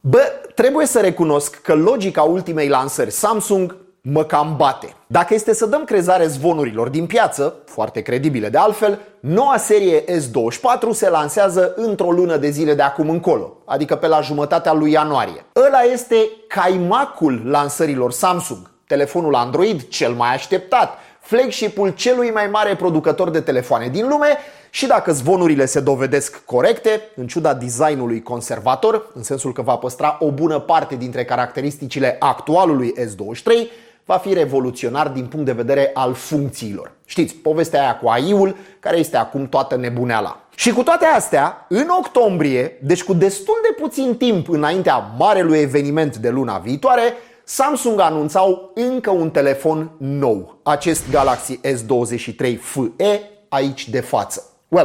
Bă, trebuie să recunosc că logica ultimei lansări Samsung mă cam bate. Dacă este să dăm crezare zvonurilor din piață, foarte credibile de altfel, noua serie S24 se lansează într-o lună de zile de acum încolo, adică pe la jumătatea lui ianuarie. Ăla este caimacul lansărilor Samsung, telefonul Android cel mai așteptat, flagship-ul celui mai mare producător de telefoane din lume și dacă zvonurile se dovedesc corecte, în ciuda designului conservator, în sensul că va păstra o bună parte dintre caracteristicile actualului S23, va fi revoluționar din punct de vedere al funcțiilor. Știți, povestea aia cu AI-ul, care este acum toată nebuneala. Și cu toate astea, în octombrie, deci cu destul de puțin timp înaintea marelui eveniment de luna viitoare, Samsung anunțau încă un telefon nou, acest Galaxy S23 FE aici de față.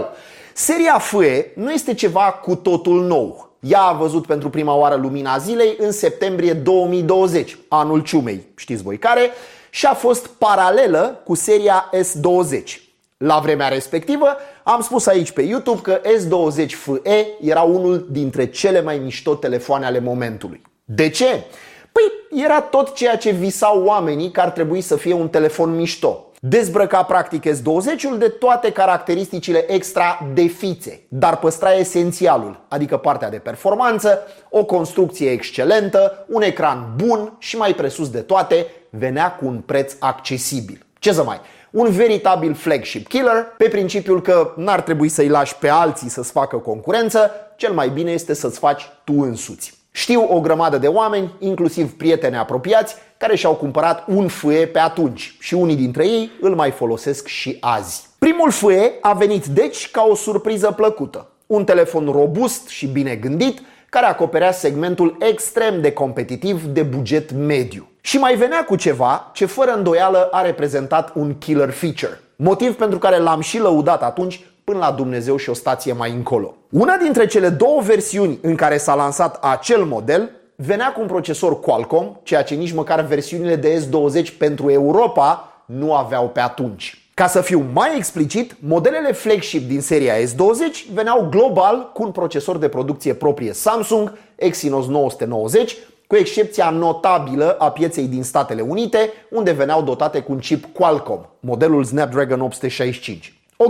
Seria FE nu este ceva cu totul nou. Ea a văzut pentru prima oară lumina zilei în septembrie 2020, anul ciumei, știți voi care, și a fost paralelă cu seria S20. La vremea respectivă am spus aici pe YouTube că S20 FE era unul dintre cele mai mișto telefoane ale momentului. De ce? Păi era tot ceea ce visau oamenii că ar trebui să fie un telefon mișto. Dezbrăca practic S20-ul de toate caracteristicile extra de fițe, dar păstra esențialul, adică partea de performanță, o construcție excelentă, un ecran bun și mai presus de toate, venea cu un preț accesibil. Ce să mai? Un veritabil flagship killer, pe principiul că n-ar trebui să-i lași pe alții să-ți facă concurență, cel mai bine este să-ți faci tu însuți. Știu o grămadă de oameni, inclusiv prieteni apropiați, care și-au cumpărat un FE pe atunci și unii dintre ei îl mai folosesc și azi. Primul FE a venit deci ca o surpriză plăcută. Un telefon robust și bine gândit, care acoperea segmentul extrem de competitiv de buget mediu. Și mai venea cu ceva ce fără îndoială a reprezentat un killer feature. Motiv pentru care l-am și lăudat atunci până la Dumnezeu și o stație mai încolo. Una dintre cele două versiuni în care s-a lansat acel model venea cu un procesor Qualcomm, ceea ce nici măcar versiunile de S20 pentru Europa nu aveau pe atunci. Ca să fiu mai explicit, modelele flagship din seria S20 veneau global cu un procesor de producție proprie Samsung, Exynos 990, cu excepția notabilă a pieței din Statele Unite, unde veneau dotate cu un chip Qualcomm, modelul Snapdragon 865. Ok.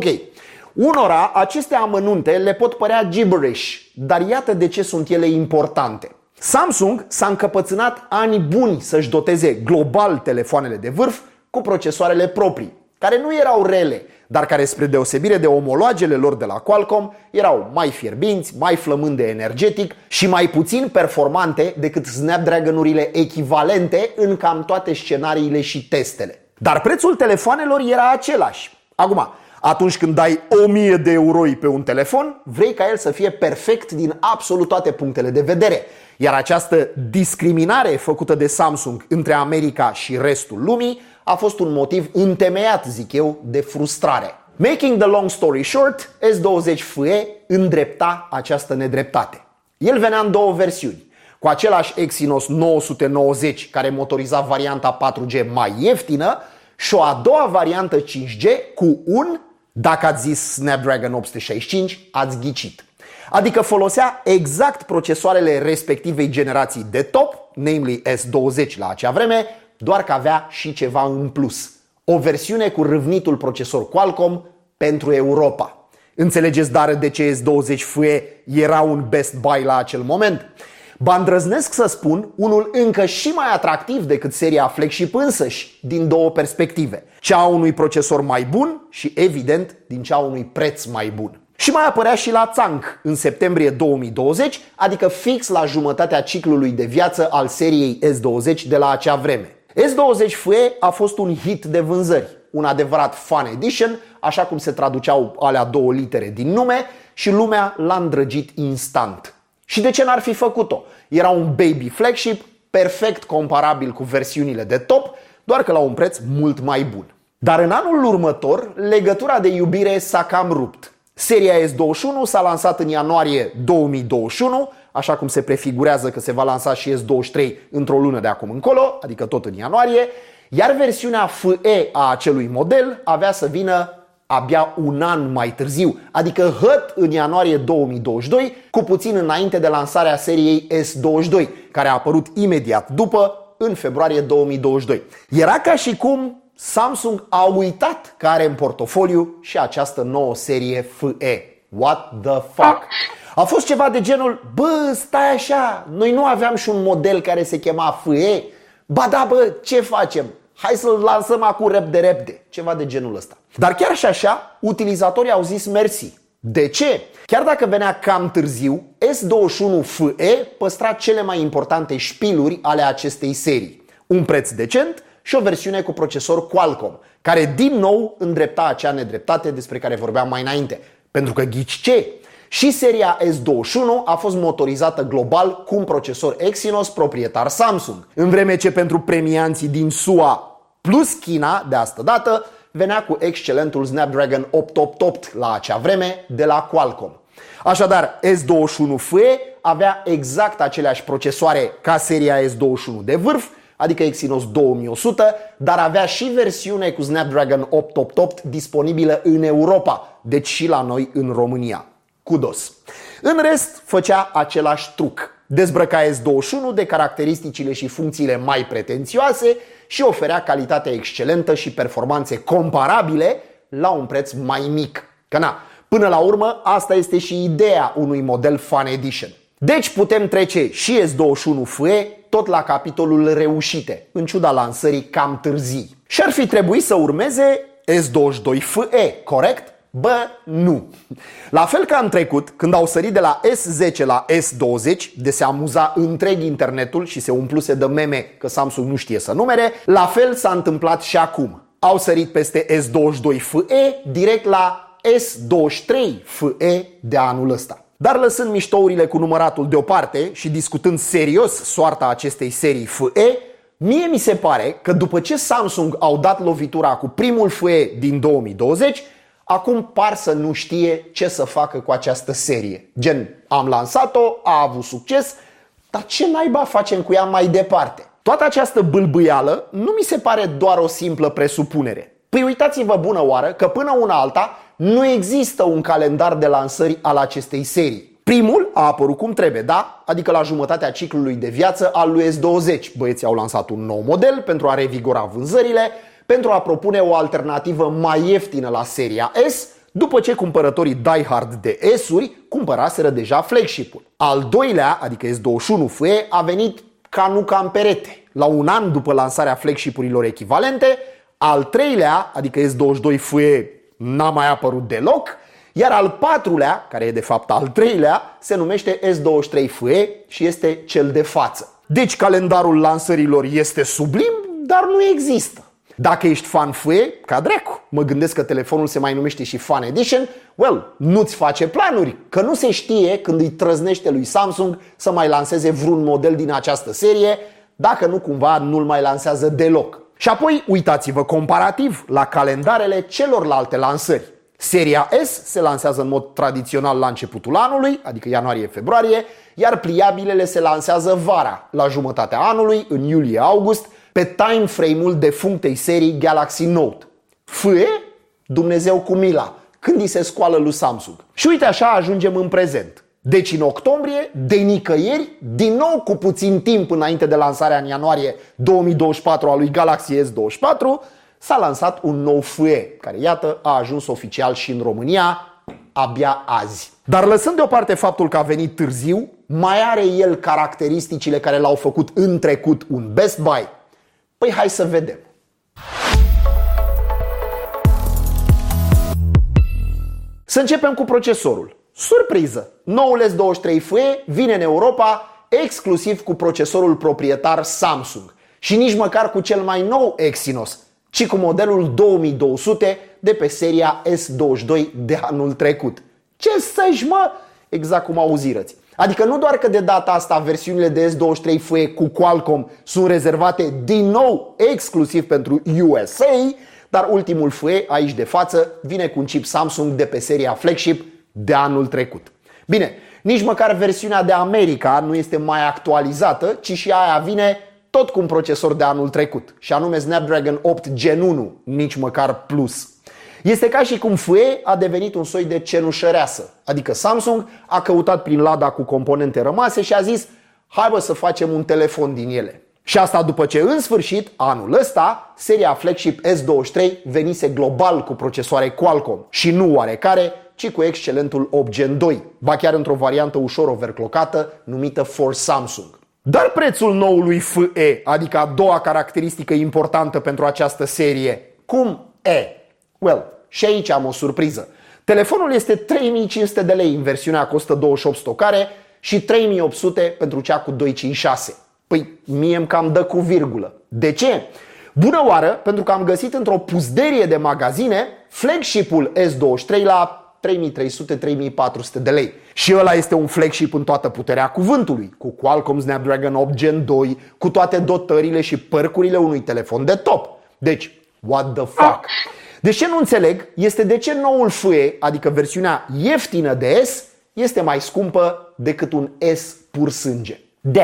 Unora, aceste amănunte le pot părea gibberish, dar iată de ce sunt ele importante. Samsung s-a încăpățânat ani buni să-și doteze global telefoanele de vârf cu procesoarele proprii, care nu erau rele, dar care, spre deosebire de omologele lor de la Qualcomm, erau mai fierbinți, mai flămânde energetic și mai puțin performante decât Snapdragon-urile echivalente în cam toate scenariile și testele. Dar prețul telefoanelor era același. Acum, atunci când dai 1000 de euro pe un telefon, vrei ca el să fie perfect din absolut toate punctele de vedere. Iar această discriminare făcută de Samsung între America și restul lumii a fost un motiv întemeiat, zic eu, de frustrare. Making the long story short, S20 FE îndrepta această nedreptate. El venea în două versiuni, cu același Exynos 990 care motoriza varianta 4G mai ieftină și o a doua variantă 5G cu un, dacă ați zis Snapdragon 865, ați ghicit. Adică folosea exact procesoarele respectivei generații de top, namely S20 la acea vreme, doar că avea și ceva în plus. O versiune cu râvnitul procesor Qualcomm pentru Europa. Înțelegeți dar de ce S20 FE era un best buy la acel moment? Ba îndrăznesc să spun unul încă și mai atractiv decât seria flagship însăși, din două perspective. Cea a unui procesor mai bun și, evident, din cea a unui preț mai bun. Și mai apărea și la țanc în septembrie 2020, adică fix la jumătatea ciclului de viață al seriei S20 de la acea vreme. S20 FE a fost un hit de vânzări, un adevărat fan edition, așa cum se traduceau alea două litere din nume, și lumea l-a îndrăgit instant. Și de ce n-ar fi făcut-o? Era un baby flagship, perfect comparabil cu versiunile de top, doar că la un preț mult mai bun. Dar în anul următor, legătura de iubire s-a cam rupt. Seria S21 s-a lansat în ianuarie 2021, așa cum se prefigurează că se va lansa și S23 într-o lună de acum încolo, adică tot în ianuarie, iar versiunea FE a acelui model avea să vină abia un an mai târziu, adică hăt în ianuarie 2022, cu puțin înainte de lansarea seriei S22, care a apărut imediat după, în februarie 2022. Era ca și cum Samsung a uitat că are în portofoliu și această nouă serie FE. What the fuck? A fost ceva de genul: bă, stai așa, noi nu aveam și un model care se chema FE? Ba da, bă, ce facem? Hai să-l lansăm acum repede. Ceva de genul ăsta. Dar chiar și așa, utilizatorii au zis mersi. De ce? Chiar dacă venea cam târziu, S21 FE păstra cele mai importante șpiluri ale acestei serii. Un preț decent și o versiune cu procesor Qualcomm, care din nou îndrepta acea nedreptate despre care vorbeam mai înainte. Pentru că ghici ce? Și seria S21 a fost motorizată global cu un procesor Exynos proprietar Samsung, în vreme ce pentru premianții din SUA plus China, de asta dată, venea cu excelentul Snapdragon 888 la acea vreme de la Qualcomm. Așadar, S21 FE avea exact aceleași procesoare ca seria S21 de vârf, adică Exynos 2100, dar avea și versiune cu Snapdragon 888 disponibilă în Europa, deci și la noi în România. Kudos! În rest, făcea același truc. Dezbrăca S21 de caracteristicile și funcțiile mai pretențioase și oferea calitate excelentă și performanțe comparabile la un preț mai mic. Că na, până la urmă, asta este și ideea unui model Fan Edition. Deci putem trece și S21 FE tot la capitolul reușite, în ciuda lansării cam târzii. Și ar fi trebuit să urmeze S22 FE, corect? Bă, nu. La fel ca în trecut, când au sărit de la S10 la S20, de se amuza întreg internetul și se umpluse de meme că Samsung nu știe să numere, la fel s-a întâmplat și acum. Au sărit peste S22 FE direct la S23 FE de anul ăsta. Dar lăsând miștourile cu număratul deoparte și discutând serios soarta acestei serii FE, mie mi se pare că după ce Samsung au dat lovitura cu primul FE din 2020, acum par să nu știe ce să facă cu această serie. Gen, am lansat-o, a avut succes, dar ce naiba facem cu ea mai departe? Toată această bâlbâială nu mi se pare doar o simplă presupunere. Păi uitați-vă bună oară că până una alta nu există un calendar de lansări al acestei serii. Primul a apărut cum trebuie, da? Adică la jumătatea ciclului de viață al lui S20. Băieții au lansat un nou model pentru a revigora vânzările, pentru a propune o alternativă mai ieftină la seria S, după ce cumpărătorii diehard de S-uri cumpăraseră deja flagship-ul. Al doilea, adică S21 FE, a venit ca nu ca în perete, la un an după lansarea flagship-urilor echivalente. Al treilea, adică S22 FE, n-a mai apărut deloc, iar al patrulea, care e de fapt al treilea, se numește S23 FE și este cel de față. Deci calendarul lansărilor este sublim, dar nu există. Dacă ești fan FE, ca dracu, mă gândesc că telefonul se mai numește și Fan Edition, well, nu-ți face planuri, că nu se știe când îi trăznește lui Samsung să mai lanseze vreun model din această serie, dacă nu cumva nu-l mai lansează deloc. Și apoi uitați-vă comparativ la calendarele celorlalte lansări. Seria S se lansează în mod tradițional la începutul anului, adică ianuarie-februarie, iar pliabilele se lansează vara, la jumătatea anului, în iulie-august, pe time frame-ul defunctei serii Galaxy Note. FE? Dumnezeu cu mila, când îi se scoală lui Samsung. Și uite așa ajungem în prezent. Deci în octombrie, de nicăieri, din nou cu puțin timp înainte de lansarea în ianuarie 2024 a lui Galaxy S24, s-a lansat un nou FE, care iată a ajuns oficial și în România abia azi. Dar lăsând deoparte faptul că a venit târziu, mai are el caracteristicile care l-au făcut în trecut un Best Buy? Păi hai să vedem. Să începem cu procesorul. Surpriză! Noul S23 FE vine în Europa exclusiv cu procesorul proprietar Samsung și nici măcar cu cel mai nou Exynos, ci cu modelul 2200 de pe seria S22 de anul trecut. Ce să-și mă? Exact cum auzirăți. Adică nu doar că de data asta versiunile de S23 FE cu Qualcomm sunt rezervate din nou exclusiv pentru USA, dar ultimul FE aici de față vine cu un chip Samsung de pe seria flagship de anul trecut. Bine, nici măcar versiunea de America nu este mai actualizată, ci și aia vine tot cu un procesor de anul trecut, și anume Snapdragon 8 Gen 1, nici măcar Plus. Este ca și cum FE a devenit un soi de cenușăreasă. Adică Samsung a căutat prin lada cu componente rămase și a zis: hai bă să facem un telefon din ele. Și asta după ce în sfârșit, anul ăsta, seria flagship S23 venise global cu procesoare Qualcomm și nu oarecare, ci cu excelentul 8 Gen 2, ba chiar într-o variantă ușor overclockată numită For Samsung. Dar prețul noului FE, adică a doua caracteristică importantă pentru această serie, cum e? Well, și aici am o surpriză. Telefonul este 3500 de lei în versiunea cu 128 stocare și 3800 pentru cea cu 256. Păi, mie îmi cam dă cu virgulă. De ce? Bună oară, pentru că am găsit într-o puzderie de magazine flagship-ul S23 la 3300-3400 de lei. Și ăla este un flagship în toată puterea cuvântului, cu Qualcomm Snapdragon 8 Gen 2, cu toate dotările și părcurile unui telefon de top. Deci, what the fuck? Deci ce nu înțeleg este de ce noul FE, adică versiunea ieftină de S, este mai scumpă decât un S pur sânge.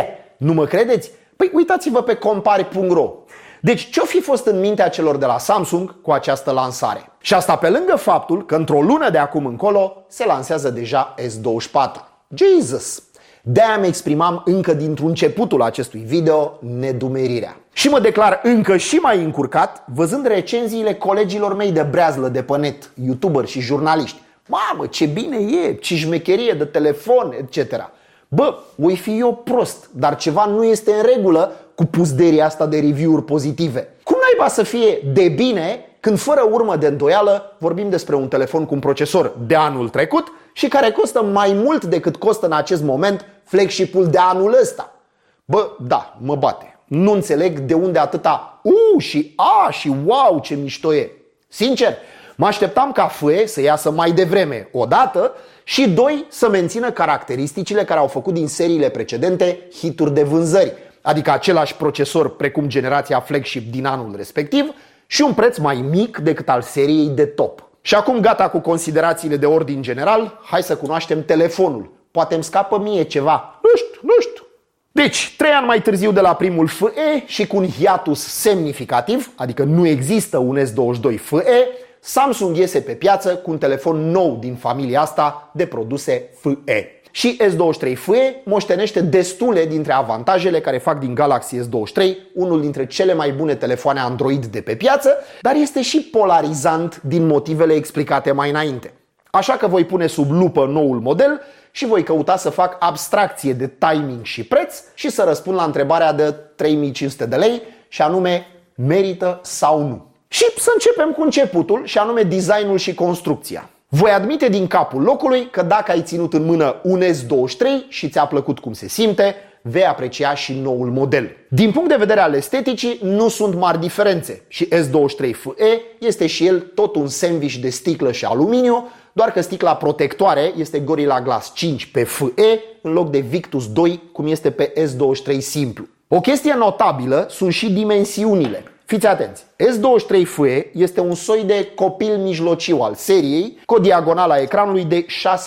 Nu mă credeți? Păi uitați-vă pe compari.ro. Deci ce-o fi fost în mintea celor de la Samsung cu această lansare? Și asta pe lângă faptul că într-o lună de acum încolo se lansează deja S24. Jesus! De-aia îmi exprimam încă dintr-un începutul acestui video nedumerirea. Și mă declar încă și mai încurcat văzând recenziile colegilor mei de breazlă de pe net, youtuberi și jurnaliști. Mamă, ce bine e, ce șmecherie de telefon, etc. Bă, voi fi eu prost, dar ceva nu este în regulă cu puzderia asta de review-uri pozitive. Cum naiba să fie de bine când fără urmă de îndoială vorbim despre un telefon cu un procesor de anul trecut și care costă mai mult decât costă în acest moment flagship-ul de anul ăsta? Bă, da, mă bate. Nu înțeleg de unde atâta și și wow ce mișto e. Sincer, mă așteptam ca FE să iasă mai devreme odată și doi, să mențină caracteristicile care au făcut din seriile precedente hituri de vânzări, adică același procesor precum generația flagship din anul respectiv și un preț mai mic decât al seriei de top. Și acum gata cu considerațiile de ordin general, hai să cunoaștem telefonul. Poate îmi scapă mie ceva, nu știu. Deci, 3 ani mai târziu de la primul FE și cu un hiatus semnificativ, adică nu există un S22 FE, Samsung iese pe piață cu un telefon nou din familia asta de produse FE. Și S23 FE moștenește destule dintre avantajele care fac din Galaxy S23 unul dintre cele mai bune telefoane Android de pe piață, dar este și polarizant din motivele explicate mai înainte. Așa că voi pune sub lupă noul model și voi căuta să fac abstracție de timing și preț și să răspund la întrebarea de 3500 de lei și anume, merită sau nu? Și să începem cu începutul și anume designul și construcția. Voi admite din capul locului că dacă ai ținut în mână un S23 și ți-a plăcut cum se simte, vei aprecia și noul model. Din punct de vedere al esteticii, nu sunt mari diferențe și S23 FE este și el tot un sandwich de sticlă și aluminiu, doar că sticla protectoare este Gorilla Glass 5 pe FE în loc de Victus 2 cum este pe S23 simplu. O chestie notabilă sunt și dimensiunile. Fiți atenți, S23 FE este un soi de copil mijlociu al seriei cu o diagonală a ecranului de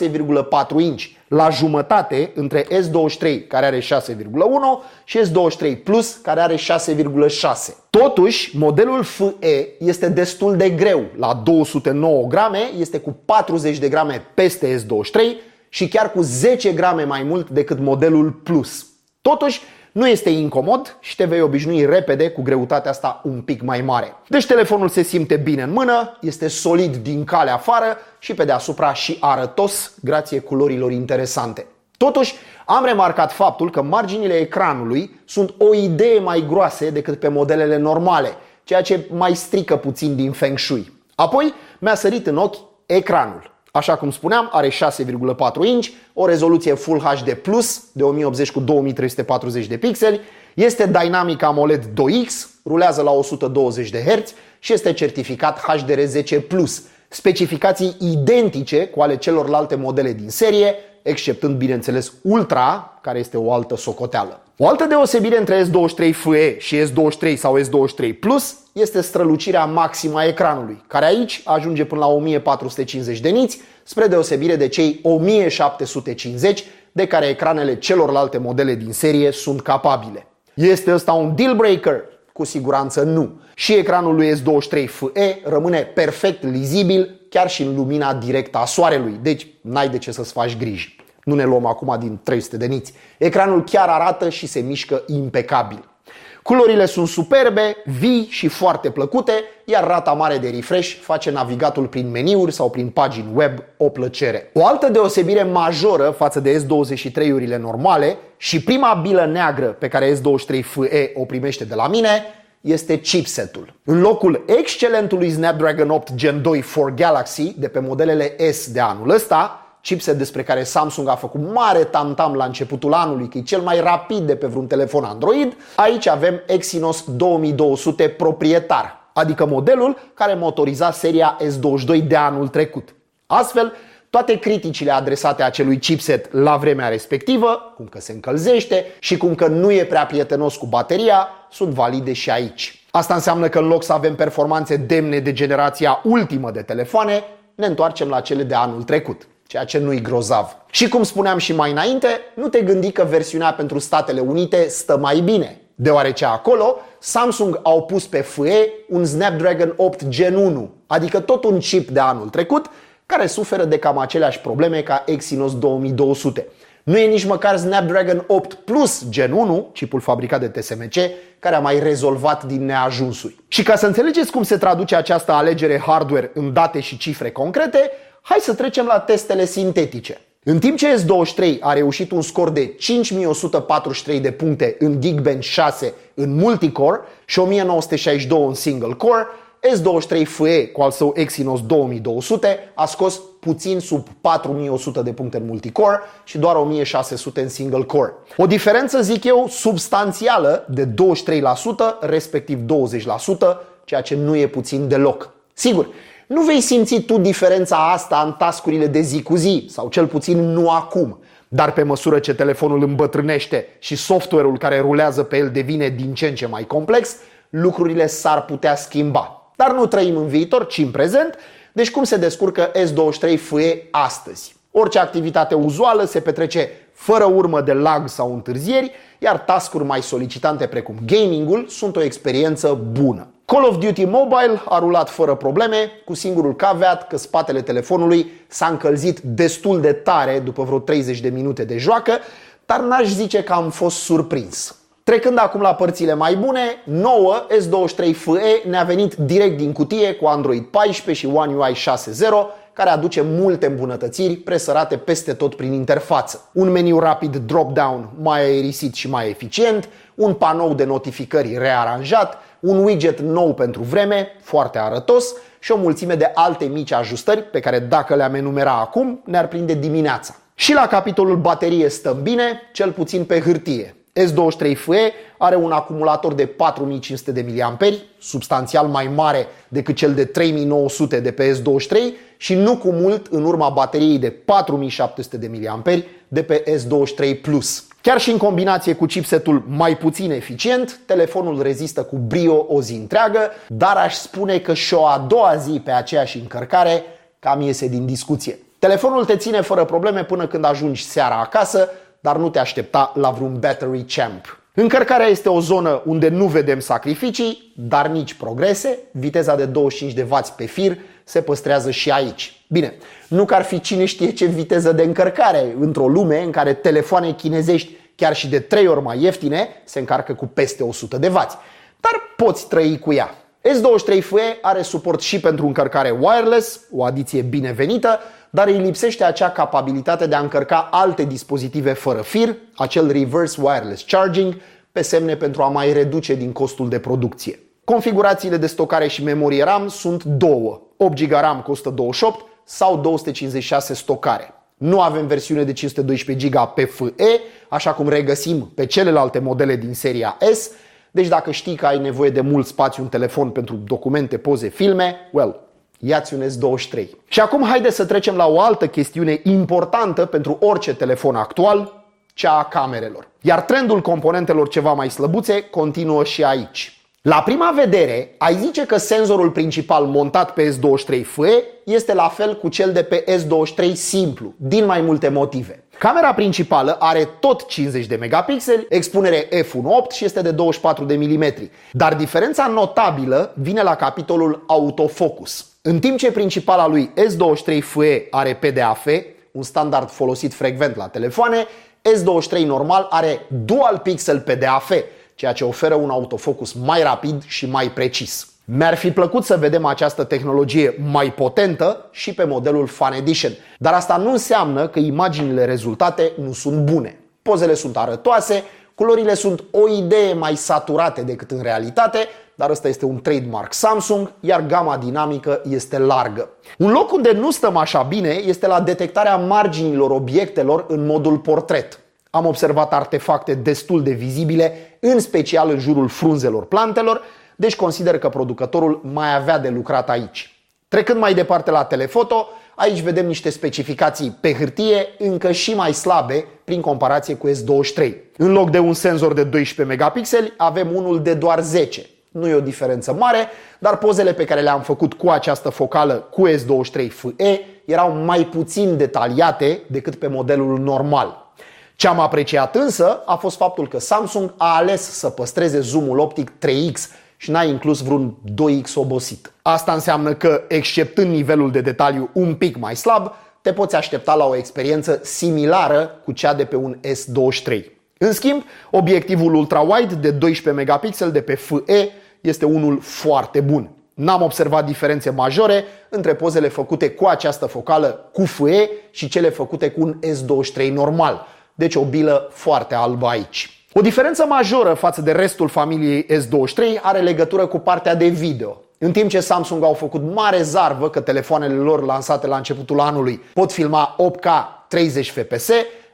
6,4 inch, la jumătate între S23 care are 6,1 și S23 Plus care are 6,6. Totuși, modelul FE este destul de greu, la 209 grame, este cu 40 de grame peste S23 și chiar cu 10 grame mai mult decât modelul Plus. Totuși, nu este incomod și te vei obișnui repede cu greutatea asta un pic mai mare. Deci telefonul se simte bine în mână, este solid din cale afară și pe deasupra și arătos grație culorilor interesante. Totuși, am remarcat faptul că marginile ecranului sunt o idee mai groase decât pe modelele normale, ceea ce mai strică puțin din Feng Shui. Apoi mi-a sărit în ochi ecranul. Așa cum spuneam, are 6,4 inch, o rezoluție Full HD Plus de 1080 cu 2340 de pixeli, este Dynamic AMOLED 2X, rulează la 120 de Hz și este certificat HDR10+, specificații identice cu ale celorlalte modele din serie, exceptând, bineînțeles, Ultra, care este o altă socoteală. O altă deosebire între S23 FE și S23 sau S23 Plus este strălucirea maximă a ecranului, care aici ajunge până la 1450 de niți, spre deosebire de cei 1750 de care ecranele celorlalte modele din serie sunt capabile. Este ăsta un deal breaker? Cu siguranță nu. Și ecranul lui S23FE rămâne perfect lizibil chiar și în lumina directă a soarelui, deci n-ai de ce să-ți faci griji. Nu ne luăm acum din 300 de niți. Ecranul chiar arată și se mișcă impecabil. Culorile sunt superbe, vii și foarte plăcute, iar rata mare de refresh face navigatul prin meniuri sau prin pagini web o plăcere. O altă deosebire majoră față de S23-urile normale și prima bilă neagră pe care S23FE o primește de la mine este chipsetul. În locul excelentului Snapdragon 8 Gen 2 for Galaxy de pe modelele S de anul ăsta, chipset despre care Samsung a făcut mare tamtam la începutul anului că e cel mai rapid de pe vreun telefon Android, aici avem Exynos 2200 proprietar, adică modelul care motoriza seria S22 de anul trecut. Astfel, toate criticile adresate acelui chipset la vremea respectivă, cum că se încălzește și cum că nu e prea prietenos cu bateria, sunt valide și aici. Asta înseamnă că în loc să avem performanțe demne de generația ultimă de telefoane, ne întoarcem la cele de anul trecut. Ceea ce nu-i grozav. Și cum spuneam și mai înainte, nu te gândi că versiunea pentru Statele Unite stă mai bine, deoarece acolo Samsung au pus pe FE un Snapdragon 8 Gen 1, adică tot un chip de anul trecut, care suferă de cam aceleași probleme ca Exynos 2200. Nu e nici măcar Snapdragon 8 Plus Gen 1, chipul fabricat de TSMC, care a mai rezolvat din neajunsuri. Și ca să înțelegeți cum se traduce această alegere hardware în date și cifre concrete, hai să trecem la testele sintetice. În timp ce S23 a reușit un scor de 5143 de puncte în Geekbench 6 în multicore și 1962 în single core, S23FE cu al său Exynos 2200 a scos puțin sub 4100 de puncte în multicore și doar 1600 în single core. O diferență, zic eu, substanțială de 23%, respectiv 20%, ceea ce nu e puțin deloc. Sigur, nu vei simți tu diferența asta în task-urile de zi cu zi, sau cel puțin nu acum. Dar pe măsură ce telefonul îmbătrânește și software-ul care rulează pe el devine din ce în ce mai complex, lucrurile s-ar putea schimba. Dar nu trăim în viitor, ci în prezent, deci cum se descurcă S23FE astăzi? Orice activitate uzuală se petrece fără urmă de lag sau întârzieri, iar task-uri mai solicitante precum gaming-ul sunt o experiență bună. Call of Duty Mobile a rulat fără probleme, cu singurul caveat că spatele telefonului s-a încălzit destul de tare după vreo 30 de minute de joacă, dar n-aș zice că am fost surprins. Trecând acum la părțile mai bune, nouă S23FE ne-a venit direct din cutie cu Android 14 și One UI 6.0, care aduce multe îmbunătățiri presărate peste tot prin interfață. Un meniu rapid drop-down mai aerisit și mai eficient, un panou de notificări rearanjat, un widget nou pentru vreme, foarte arătos, și o mulțime de alte mici ajustări pe care, dacă le-am enumera acum, ne-ar prinde dimineața. Și la capitolul baterie stăm bine, cel puțin pe hârtie. S23FE are un acumulator de 4500 de mAh, substanțial mai mare decât cel de 3900 de pe S23 și nu cu mult în urma bateriei de 4700 de mAh de pe S23 Plus. Chiar și în combinație cu chipsetul mai puțin eficient, telefonul rezistă cu brio o zi întreagă, dar aș spune că și o a doua zi pe aceeași încărcare cam iese din discuție. Telefonul te ține fără probleme până când ajungi seara acasă, dar nu te aștepta la vreun battery champ. Încărcarea este o zonă unde nu vedem sacrificii, dar nici progrese. Viteza de 25W pe fir se păstrează și aici. Bine, nu că ar fi cine știe ce viteză de încărcare într-o lume în care telefoane chinezești, chiar și de 3 ori mai ieftine, se încarcă cu peste 100 de W. Dar poți trăi cu ea. S23FE are suport și pentru încărcare wireless, o adiție binevenită, dar îi lipsește acea capabilitate de a încărca alte dispozitive fără fir, acel reverse wireless charging, pe semne pentru a mai reduce din costul de producție. Configurațiile de stocare și memorie RAM sunt două, 8 GB RAM cu 128 sau 256 stocare. Nu avem versiune de 512 GB pe FE, așa cum regăsim pe celelalte modele din seria S, deci dacă știi că ai nevoie de mult spațiu în telefon pentru documente, poze, filme, ia-ți un S23. Și acum haide să trecem la o altă chestiune importantă pentru orice telefon actual, cea a camerelor. Iar trendul componentelor ceva mai slăbuțe continuă și aici. La prima vedere, ai zice că senzorul principal montat pe S23 FE este la fel cu cel de pe S23 simplu, din mai multe motive. Camera principală are tot 50 de megapixeli, expunere f1.8 și este de 24 de mm. Dar diferența notabilă vine la capitolul autofocus. În timp ce principala lui S23 FE are PDAF, un standard folosit frecvent la telefoane, S23 normal are dual pixel PDAF, ceea ce oferă un autofocus mai rapid și mai precis. Mi-ar fi plăcut să vedem această tehnologie mai potentă și pe modelul Fan Edition, dar asta nu înseamnă că imaginile rezultate nu sunt bune. Pozele sunt arătoase, culorile sunt o idee mai saturate decât în realitate, dar ăsta este un trademark Samsung, iar gama dinamică este largă. Un loc unde nu stăm așa bine este la detectarea marginilor obiectelor în modul portret. Am observat artefacte destul de vizibile, în special în jurul frunzelor plantelor, deci consider că producătorul mai avea de lucrat aici. Trecând mai departe la telefoto, aici vedem niște specificații pe hârtie încă și mai slabe prin comparație cu S23. În loc de un senzor de 12 megapixeli, avem unul de doar 10. Nu e o diferență mare, dar pozele pe care le-am făcut cu această focală cu S23 FE erau mai puțin detaliate decât pe modelul normal. Ce am apreciat însă a fost faptul că Samsung a ales să păstreze zoomul optic 3x și n-a inclus vreun 2x obosit. Asta înseamnă că, exceptând nivelul de detaliu un pic mai slab, te poți aștepta la o experiență similară cu cea de pe un S23. În schimb, obiectivul ultra-wide de 12 megapixeli de pe FE este unul foarte bun. N-am observat diferențe majore între pozele făcute cu această focală cu FE și cele făcute cu un S23 normal. Deci o bilă foarte albă aici. O diferență majoră față de restul familiei S23 are legătură cu partea de video. În timp ce Samsung au făcut mare zarvă că telefoanele lor lansate la începutul anului pot filma 8K 30 fps,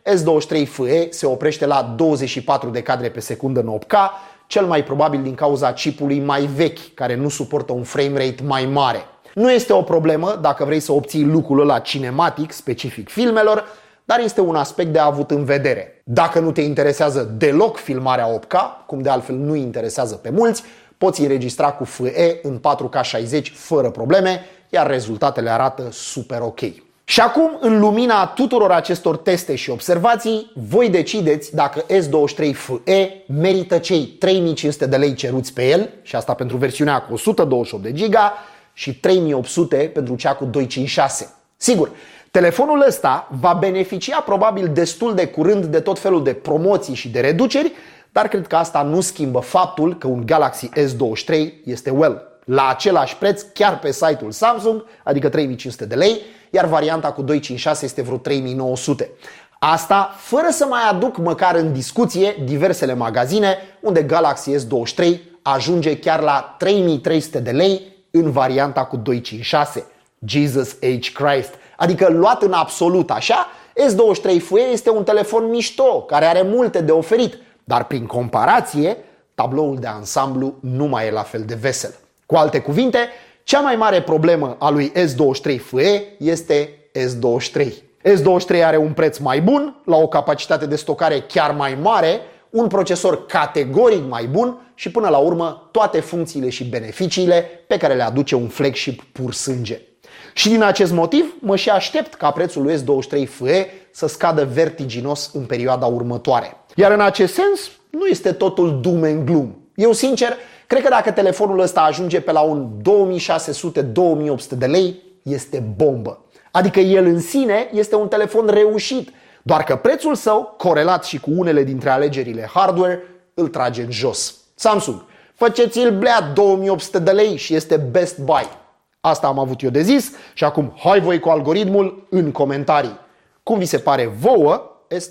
S23 FE se oprește la 24 de cadre pe secundă în 8K, cel mai probabil din cauza chipului mai vechi, care nu suportă un framerate mai mare. Nu este o problemă dacă vrei să obții look-ul ăla cinematic specific filmelor, dar este un aspect de avut în vedere. Dacă nu te interesează deloc filmarea 8K, cum de altfel nu interesează pe mulți, poți înregistra cu FE în 4K 60 fără probleme, iar rezultatele arată super ok. Și acum, în lumina tuturor acestor teste și observații, voi decideți dacă S23 FE merită cei 3500 de lei ceruți pe el, și asta pentru versiunea cu 128 de GB, și 3800 pentru cea cu 256. Sigur, telefonul ăsta va beneficia probabil destul de curând de tot felul de promoții și de reduceri, dar cred că asta nu schimbă faptul că un Galaxy S23 este la același preț chiar pe site-ul Samsung, adică 3500 de lei, iar varianta cu 256 este vreo 3900. Asta fără să mai aduc măcar în discuție diversele magazine unde Galaxy S23 ajunge chiar la 3300 de lei în varianta cu 256. Jesus H. Christ! Adică luat în absolut așa, S23 FE este un telefon mișto, care are multe de oferit, dar prin comparație, tabloul de ansamblu nu mai e la fel de vesel. Cu alte cuvinte, cea mai mare problemă a lui S23 FE este S23. S23 are un preț mai bun, la o capacitate de stocare chiar mai mare, un procesor categoric mai bun și până la urmă toate funcțiile și beneficiile pe care le aduce un flagship pur sânge. Și din acest motiv mă și aștept ca prețul lui S23 FE să scadă vertiginos în perioada următoare. Iar în acest sens nu este totul doom and gloom. Eu sincer cred că dacă telefonul ăsta ajunge pe la un 2600-2800 de lei, este bombă. Adică el în sine este un telefon reușit, doar că prețul său, corelat și cu unele dintre alegerile hardware, îl trage în jos. Samsung, faceți-l blea 2800 de lei și este best buy. Asta am avut eu de zis și acum hai voi cu algoritmul în comentarii. Cum vi se pare vouă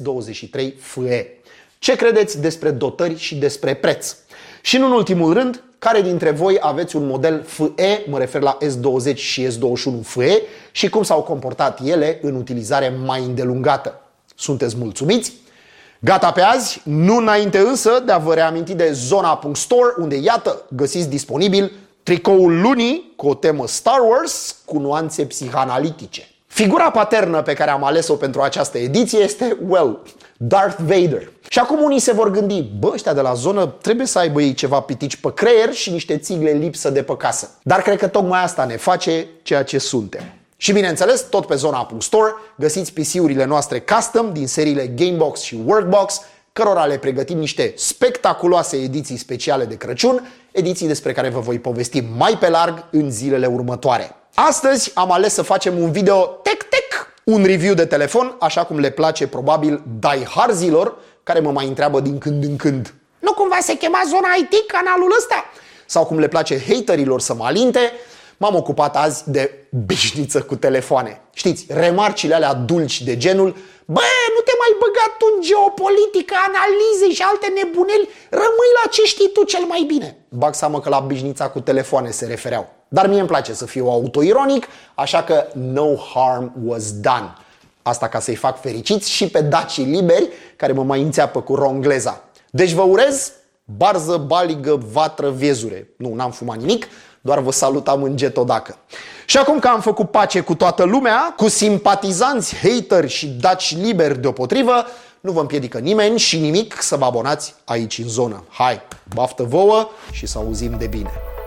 S23 FE? Ce credeți despre dotări și despre preț? Și în ultimul rând, care dintre voi aveți un model FE, mă refer la S20 și S21 FE, și cum s-au comportat ele în utilizare mai îndelungată? Sunteți mulțumiți? Gata pe azi, nu înainte însă de a vă reaminti de Zona.store, unde iată găsiți disponibil tricoul lunii cu o temă Star Wars cu nuanțe psihanalitice. Figura paternă pe care am ales-o pentru această ediție este, well, Darth Vader. Și acum unii se vor gândi, bă, ăștia de la zonă trebuie să aibă ei ceva pitici pe creier și niște țigle lipsă de pe casă. Dar cred că tocmai asta ne face ceea ce suntem. Și bineînțeles, tot pe zona Apple Store găsiți PC-urile noastre custom din seriile Gamebox și Workbox, cărora le pregătim niște spectaculoase ediții speciale de Crăciun, ediții despre care vă voi povesti mai pe larg în zilele următoare. Astăzi am ales să facem un video tech, un review de telefon, așa cum le place probabil dieharzilor, care mă mai întreabă din când în când: nu cumva se chema Zona IT canalul ăsta? Sau cum le place haterilor să mă alinte, m-am ocupat azi de bișniță cu telefoane. Știți, remarcile alea dulci de genul: bă, nu te mai băga tu în geopolitică, analize și alte nebuneli, rămâi la ce știi tu cel mai bine. Bag seamă că la bișnița cu telefoane se refereau. Dar mie îmi place să fiu autoironic, așa că no harm was done. Asta ca să-i fac fericiți și pe dacii liberi care mă mai înțeapă cu rongleza. Deci vă urez barză, baligă, vatră, viezure. Nu, n-am fumat nimic, doar vă salutam în jet odacă. Și acum că am făcut pace cu toată lumea, cu simpatizanți, hateri și daci liberi deopotrivă, nu vă împiedică nimeni și nimic să vă abonați aici în zonă. Hai, baftă vouă și să auzim de bine!